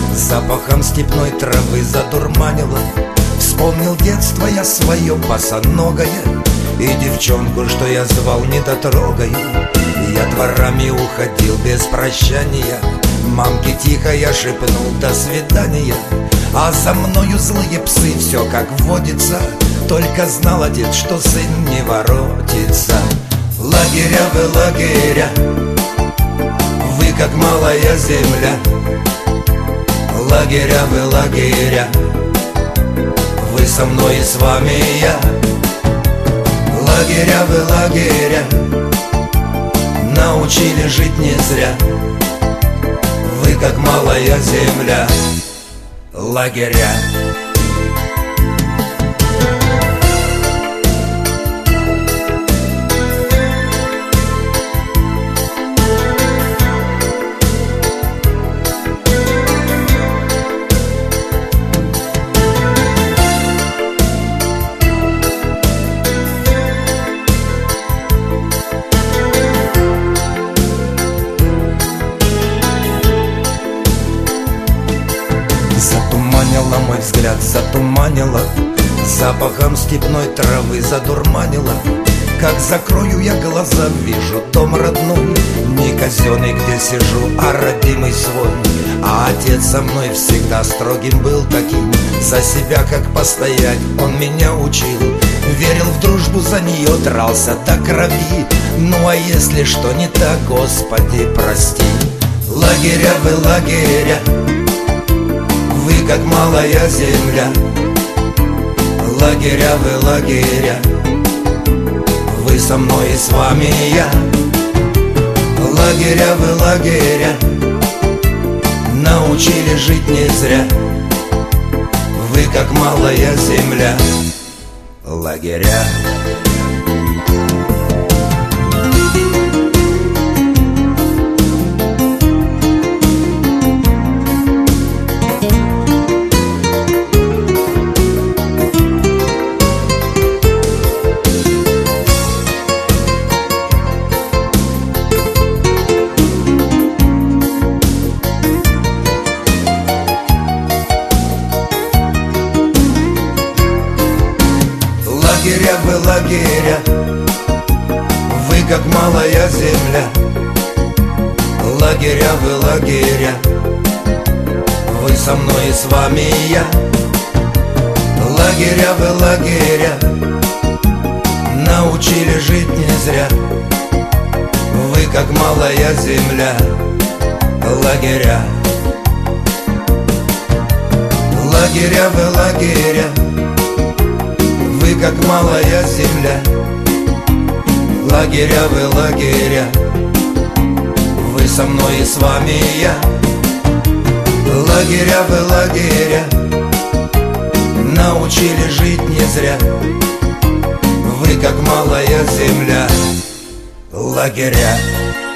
Запахом степной травы задурманило. Вспомнил детство я свое босоногое и девчонку, что я звал недотрогою. Я дворами уходил без прощания. Мамке тихо я шепнул «до свидания». А за мною злые псы, все как водится. Только знал отец, что сын не воротится. Лагеря вы, лагеря, вы как малая земля. Лагеря вы, лагеря, вы со мной и с вами я. Лагеря вы, лагеря, научили жить не зря. Вы как малая земля. Лагеря. Затуманила мой взгляд, затуманила, запахом степной травы задурманила. Как закрою я глаза, вижу дом родной, не казенный, где сижу, а родимый свой. А отец со мной всегда строгим был таким, за себя как постоять он меня учил. Верил в дружбу, за нее дрался до крови. Ну а если что не так, Господи, прости. Лагеря вы, лагеря, вы как малая земля. Лагеря вы, лагеря, вы со мной и с вами я. Лагеря вы, лагеря, научили жить не зря. Вы как малая земля. Лагеря. Лагеря вы, лагеря, вы как малая земля. Лагеря вы, лагеря, вы со мной и с вами я. Лагеря вы, лагеря, научили жить не зря. Вы как малая земля. Лагеря. Лагеря вы, лагеря, вы как малая земля. Лагеря вы, лагеря, вы со мной и с вами я. Лагеря вы, лагеря, научили жить не зря. Вы как малая земля. Лагеря.